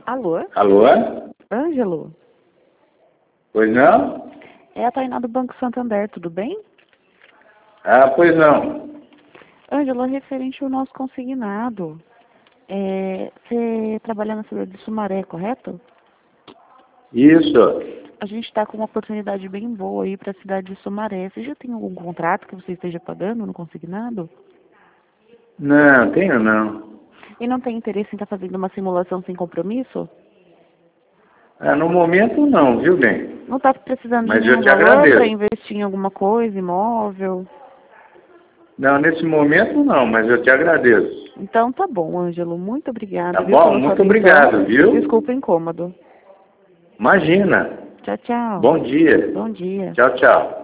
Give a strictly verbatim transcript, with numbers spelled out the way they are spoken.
Alô? Alô? Ângelo? Pois não? É a Tainá do Banco Santander, tudo bem? Ah, pois não. Ângelo, é referente ao nosso consignado. É, você trabalha na cidade de Sumaré, correto? Isso. A gente está com uma oportunidade bem boa aí para a cidade de Sumaré. Você já tem algum contrato que você esteja pagando no consignado? Não, tenho não. E não tem interesse em estar fazendo uma simulação sem compromisso? Ah, no momento não, viu, bem? Não está precisando de Mas eu nenhum te valor para agradeço. investir em alguma coisa, imóvel? Não, nesse momento não, mas eu te agradeço. Então tá bom, Ângelo. Muito obrigada, Tá viu, bom? pela sua Muito atenção. obrigado, viu? Desculpa o incômodo. Imagina. Tchau, tchau. Bom dia. Bom dia. Tchau, tchau.